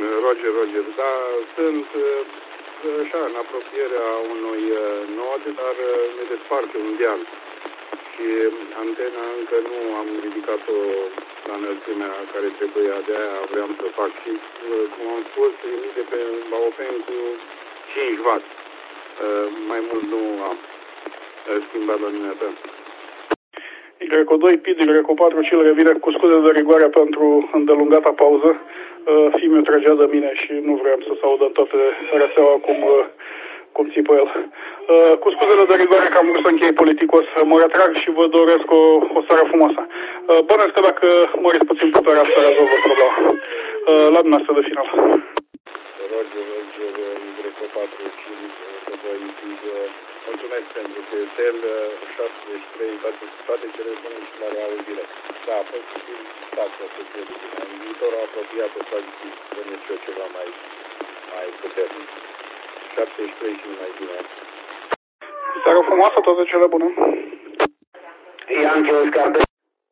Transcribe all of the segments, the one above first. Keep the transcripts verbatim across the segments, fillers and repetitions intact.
Roger, Roger, da, sunt așa, în apropierea unui nod, dar ne desparte un deal. Și antena încă nu am ridicat-o la înălțimea care trebuia, de aia vreau să fac. Și, cum am spus, emite pe Baofen cu cinci watt. Mai mult nu am schimbat la dumneata. Y doi, P, Y patru, Cil revine cu scuze de rigoare pentru îndelungata pauză. Fimiu trăgea de mine și nu vreau să se audă în toată rețeaua cum, cum țipă el. Cu scuzele de rigoare că am vrut să închei politicos, mă retrag și vă doresc o, o seară frumoasă. Bănuiesc că dacă măriți puțin puterea să rezolvă problema. La dumneavoastră de final. Roger, Roger, Y patru, Cil, doi, mulțumesc pentru că cel șaptezeci și trei, toate, toate cele bune și la reauzire. Da, posibil, stația să fie bine. În viitorul apropiat o să bănuiesc eu ceva mai, mai puternic. șaptezeci și trei și mai bine. Seară frumoasă, toate cele bune. Yankee Oscar doi.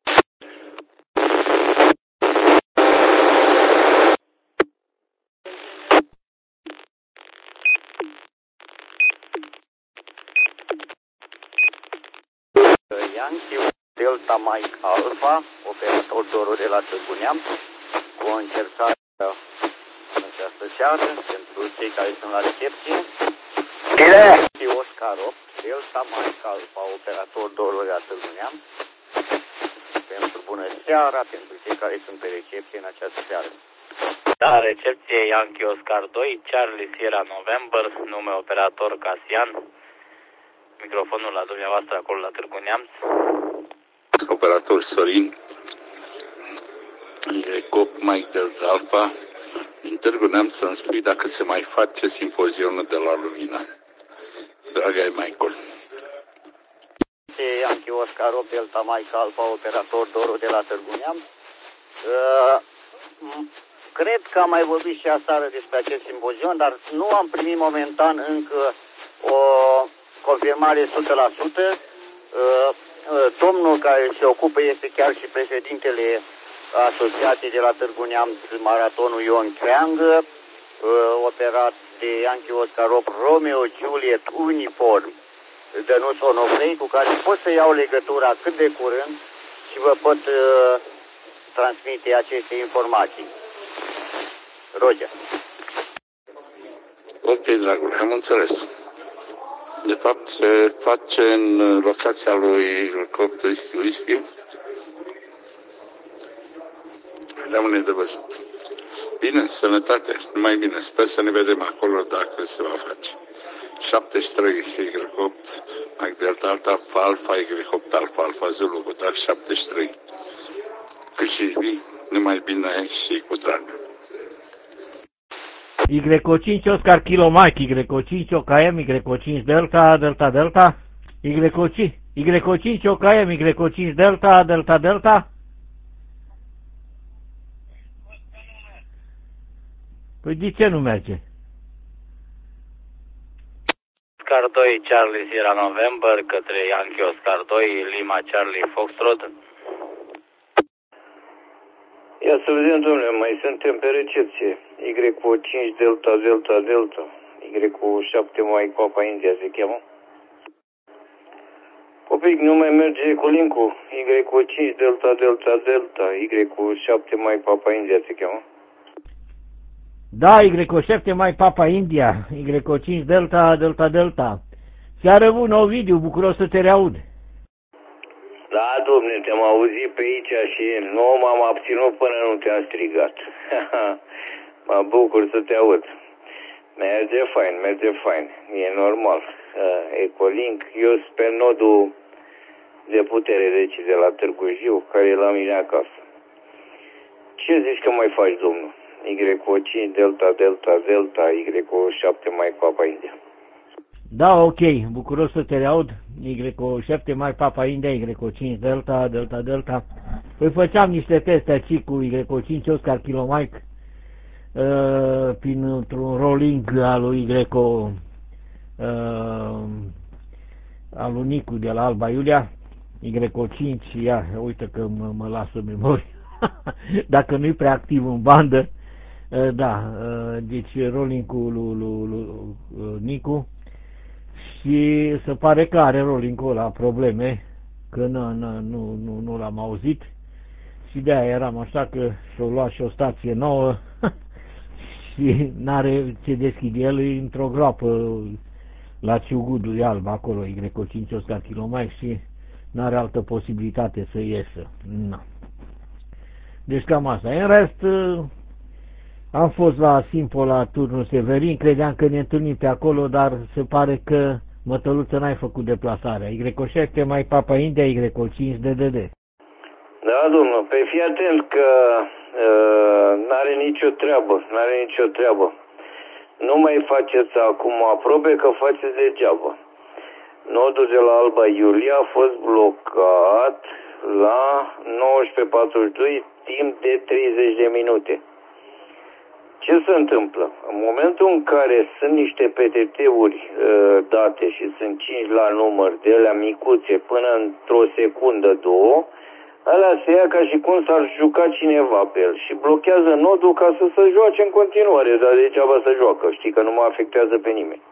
Yankee Delta Mike Alpha, operator Doru de la Târgu Neamț, cu o încercare în această seară pentru cei care sunt la recepție. Yankee Oscar opt, Delta Mike Alpha, operator Doru de la Târgu Neamț, pentru bună seara, pentru cei care sunt pe recepție în această seară. Da, recepție Yankee Oscar doi, Charlie Sierra November, nume operator Casian. Microfonul la dumneavoastră acolo la Târgu Neamț. Operator Sorin, Ecop Mike Delta Alpha, din Târgu Neamț să-mi spui dacă se mai face simpozionul de la Lumina. Dragă Michael. Yankee Oscar opt Delta Mike Alpha, operator Doru de la Târgu Neamț. Uh, cred că am mai vorbit și aseară despre acest simpozion, dar nu am primit momentan încă o confirmare o sută la sută. Domnul care se ocupă este chiar și președintele asociației de la Târgu Neamț, Maratonul Ion Creangă, operat de Yankee Oscar opt Romeo Juliet Uniform Dănuț Onofrei, cu care pot să iau legătura cât de curând și vă pot uh, transmite aceste informații. Roger. Ok, dragul, am înțeles. De fapt, se face în locația lui Cop Whisky Whisky. Rămâne de văzut. Bine, sănătate, numai bine. Sper să ne vedem acolo dacă se va face. șaptezeci și trei Y opt, Mike Delta Alpha, Alpha, Y opt, Alpha, Alpha, Zulu, cu drag șaptezeci și trei. Cât și vii, numai bine și cu drag. Y cinci Oscar Kilo Mike, Y cinci O K M, Y cinci Delta, Delta Delta, Y cinci, Y cinci O K M, Y cinci Delta, Delta Delta. Păi de ce nu merge? Oscar doi, Charlie Sierra November, către Yankee Oscar doi, Lima Charlie Foxtrot. Ia să vedem, domnule, mai suntem pe recepție. Y cinci Delta Delta Delta, Y șapte Mike Papa India se cheamă. Copic, nu mai merge cu link-ul. Y cinci Delta Delta Delta, Y șapte Mike Papa India se cheamă. Da, Y șapte Mike Papa India, Y cinci Delta Delta Delta. Seară bună, Ovidiu, bucuros să te reaud. Da, domne, te-am auzit pe aici și nu m-am abținut până nu te-am strigat. Mă bucur să te aud. Merge fain, merge fain. E normal. Uh, Ecolink, eu sunt pe nodul de putere, deci de la Târgu Jiu, care e la mine acasă. Ce zici că mai faci, domnul? Y cinci Delta Delta Delta, Y șapte Mike Papa India. Da, ok, bucuros să te reaud. Y șapte Mike Papa India, Y cinci Delta, Delta Delta. Păi făceam niște teste aici cu Y cinci Oscar Kilo Mike uh, printr-un rolling al lui Y uh, al lui Nicu de la Alba Iulia. Y cinci, ia, uite că mă, mă las o memorie. Dacă nu-i prea activ în bandă, Da, deci rolling cu lui, lui, lui Nicu și se pare că are rolling-ul ăla probleme, că nu, nu, nu, nu, nu l-am auzit și de-aia eram așa că și-o lua și o stație nouă și n-are ce deschide el, e într-o groapă la Ciugudul, e alb acolo, Y cinci Oscar Kilomaic și n-are altă posibilitate să iesă. Na. Deci cam asta. În rest, am fost la Simpo la turnul Severin, credeam că ne întâlnim pe acolo, dar se pare că Mătăluță n-ai făcut deplasarea. Y șapte mai Papa India, Y cinci D D D. Da, domnul, pe fii atent că uh, n-are nicio treabă, n-are nicio treabă. Nu mai faceți acum aprobe că faceți degeaba. Nodul de la Alba Iulia a fost blocat la nouăsprezece patruzeci și doi timp de treizeci de minute. Ce se întâmplă? În momentul în care sunt niște P T T-uri uh, date și sunt cinci la număr de alea micuțe până într-o secundă, două, alea se ia ca și cum s-ar juca cineva pe el și blochează nodul ca să se joace în continuare, dar degeaba să joacă, știi că nu mă afectează pe nimeni.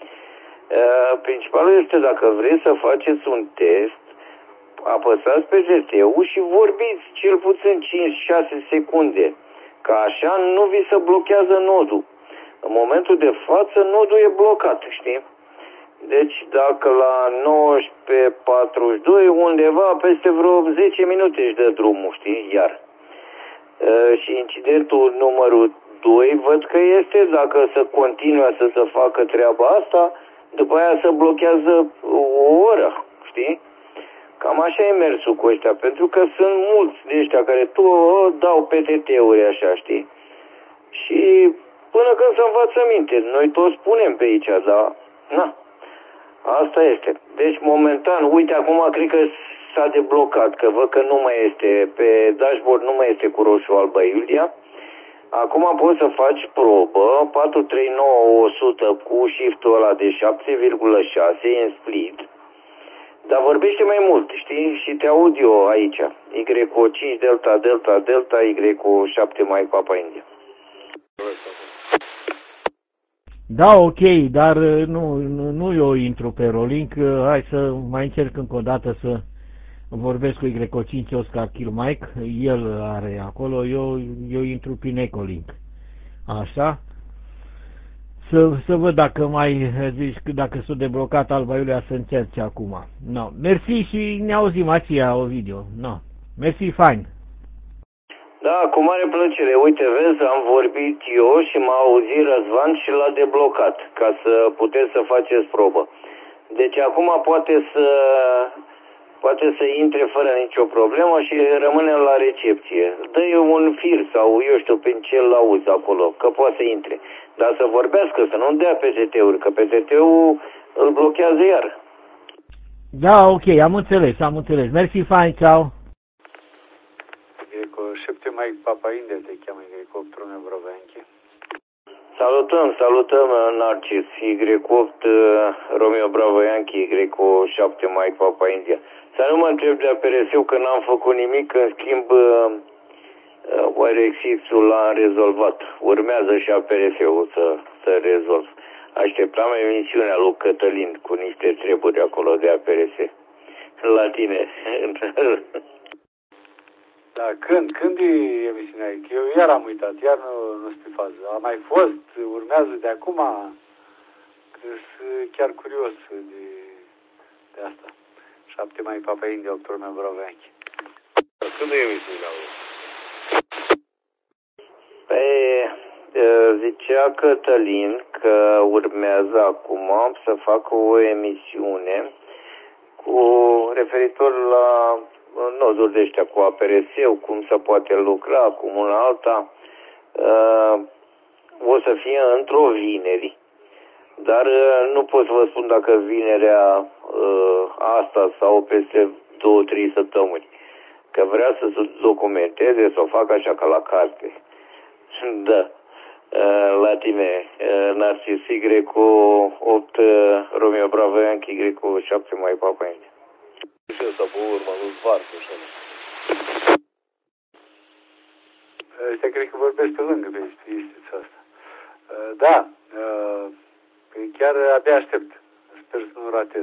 Uh, principalul este dacă vreți să faceți un test, apăsați pe G T-ul și vorbiți cel puțin cinci șase secunde. Ca așa nu vi se blochează nodul. În momentul de față nodul e blocat, știi? Deci dacă la nouăsprezece patruzeci și doi undeva peste vreo zece minute își dă drumul, știi? Iar. E, și incidentul numărul doi văd că este, dacă se continuă să se facă treaba asta, după aia se blochează o oră, știi? Cam așa e mersul cu ăștia, pentru că sunt mulți de ăștia care tu dau P T T-uri așa, știi? Și până când se învață minte, noi toți spunem pe aici, dar na, asta este. Deci momentan, uite, acum cred că s-a deblocat, că văd că nu mai este, pe dashboard nu mai este cu roșu Alba Iulia. Acum poți să faci probă, patru trei nouă o sută cu shift-ul ăla de șapte virgulă șase în split. Dar vorbește mai mult, știi? Și te aud eu aici. Y cinci Delta, Delta, Delta, Y șapte mai Papa India. Da, ok, dar nu, nu, nu eu intru pe rolling. Hai să mai încerc încă o dată să vorbesc cu Y cinci Oscar Kilomaic. El are acolo, eu, eu intru prin Ecolink. Așa. Să, să văd dacă mai zici, dacă s-a deblocat Alba Iulia să încerci acum. No. Mersi și ne auzim aceea, Ovidiu. No. Mersi, fain. Da, cu mare plăcere. Uite, vezi, am vorbit eu și m-a auzit Răzvan și l-a deblocat, ca să puteți să faceți probă. Deci acum poate să poate să intre fără nicio problemă și rămânem la recepție. Dă-i un fir sau, eu știu, prin ce l-auzi acolo, că poate să intre. Dar să vorbească, să nu dea P T T-uri, că P T T-ul îl blochează iar. Da, ok, am înțeles, am înțeles. Mersi, fain, ceau. Greco șapte mai Papa India te cheamă Greco opt Brovenchi. Salutăm, salutăm, Narcis, Y opt Romeo Bravo Yankee, Greco șapte mai Papa India. Să nu mă întreb de A P R S-ul că n-am făcut nimic, în schimb Wirexix-ul l-a rezolvat. Urmează și A P R S-ul să, să rezolv. Așteptam emisiunea lui Cătălin cu niște treburi acolo de A P R S. La tine. Da, când? Când e emisiunea? Eu iar am uitat, iar nu, nu sunt pe fază. A mai fost, urmează de acum. Sunt chiar curios de, de asta. șapte mai Papa India, opt Brovenchi. Când e emisiunea? Păi, zicea Cătălin că urmează acum să facă o emisiune cu referitor la noduri de ăștia cu A P R S-ul, cum se poate lucra, cum una alta. O să fie într-o vineri, dar nu pot să vă spun dacă vinerea asta sau peste două, trei săptămâni. Că vrea să se documenteze, să o facă așa ca la carte. Da. La tine, Narcis, Y cu opt Romeo Bravo Yankee, Y cu șapte mai Papa India. Și ăsta pe urmă, nu-ți varcă așa. Ăștia cred că vorbesc pe lângă pe istița asta. Da, chiar abia aștept. Sper să nu ratez.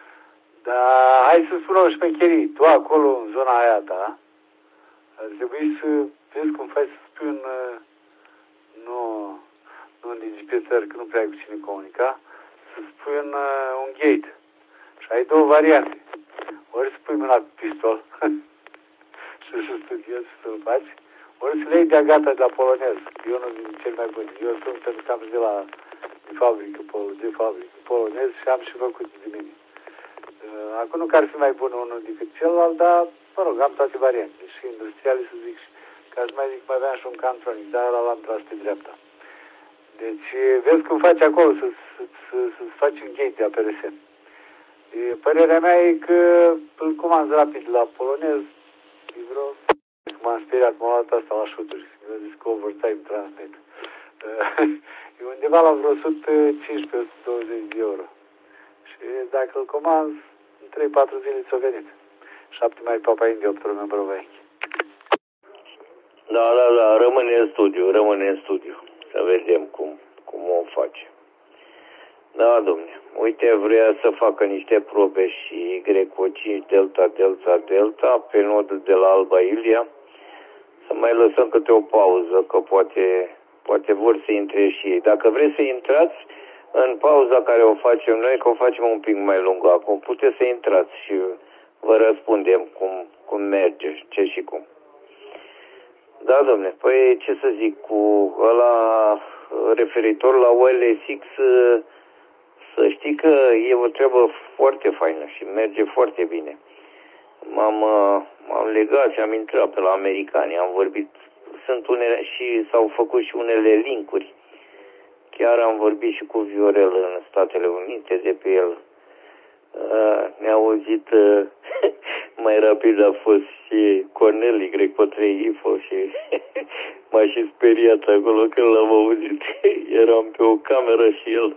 Dar hai să spun o șmecherie. Tu acolo, în zona aia ta, ar trebui să vezi cum faci să spui un... Nu, nu în digipiețări, că nu prea ai cu cine comunica, să spui un, un gate. Și ai două variante. Ori să pui mâna cu pistol și să studiezi și să-l faci, ori să le iei de-a gata de la polonez. Eu nu din cel mai bun. Eu sunt pentru că am și de la de fabrică, de fabrică polonez și am și făcut de mine. Acum nu care să mai bun unul decât celălalt, dar, mă rog, am toate variantele. Și industriale, să zic, și ca să mai zic, mai aveam și un cantronic, dar ăla l-am tras pe dreapta. Deci, vezi cum faci acolo, să, să, să, să-ți faci un gate de A P R S. Părerea mea e că îl comand rapid la polonez, e vreo... M-am speriat, m-am luat asta la șuturi, eu zis că overtime transmit. E undeva la vreo o sută cincisprezece - o sută douăzeci de euro. Și dacă îl comand, în trei patru zile ți-o venit. șapte mai Papa India, opt Romeo Bravo Yankee. Da, da, da, rămâne în studiu, rămâne în studiu. Să vedem cum, cum o face. Da, domne. Uite, vrea să facă niște probe și Y O cinci Delta, Delta, Delta pe nodul de la Alba Iulia. Să mai lăsăm câte o pauză, că poate, poate vor să intre și ei. Dacă vreți să intrați în pauza care o facem noi, că o facem un pic mai lungă acum, puteți să intrați și vă răspundem cum, cum merge, ce și cum. Da, domne, păi ce să zic, cu ăla referitor la O L S X, să știi că e o treabă foarte faină și merge foarte bine. M-am, m-am legat și am intrat pe la americani, am vorbit, sunt unele și s-au făcut și unele linkuri. Chiar am vorbit și cu Viorel în Statele Unite de pe el. Ne-a auzit mai rapid, a fost și Cornel Y pe trei info și m-a și speriat acolo când l-am auzit. Eram pe o cameră și el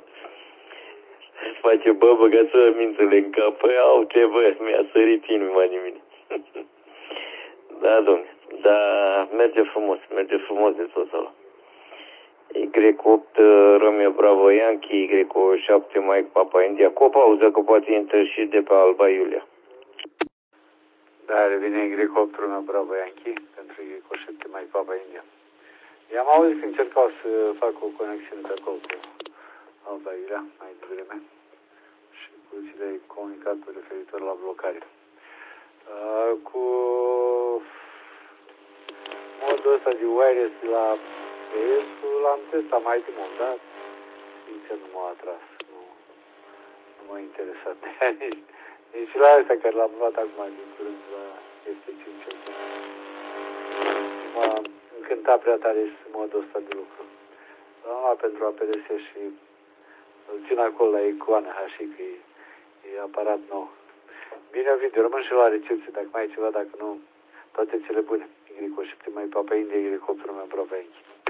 face, bă, băgați-vă mințele în cap. Păi, au, ce bă, mi-a sărit inima nimeni. Da, domne, dar merge frumos, merge frumos de tot ăla. Y opt Romeo Bravo Yankee, Y șapte Mike Papa India, cu o pauză, că poate intră și de pe Alba Iulia. Da, revine Y opt Romeo Bravo Yankee pentru Y șapte Mike Papa India. I-am auzit că încercau să fac o conexiune pe acolo cu Alba Iulia mai devreme și cu ți le-ai comunicat referitor la blocare. Uh, cu modul ăsta de wireless la P S-ul l-am testat mai de mult, dar sincer nu m-a atras, nu, nu m-a interesat. nici, nici la ăsta care l-am luat acum din curând la F T cinci. M-a încântat prea tare modul ăsta de lucru. L-am luat pentru A P R S și îl țin acolo la icoană, așa că e, e aparat nou. Bine, video, rămân și la recepție, dacă mai e ceva, dacă nu, toate cele bune. Y șapte mai Papa India, Y opt Romeo Bravo Yankee.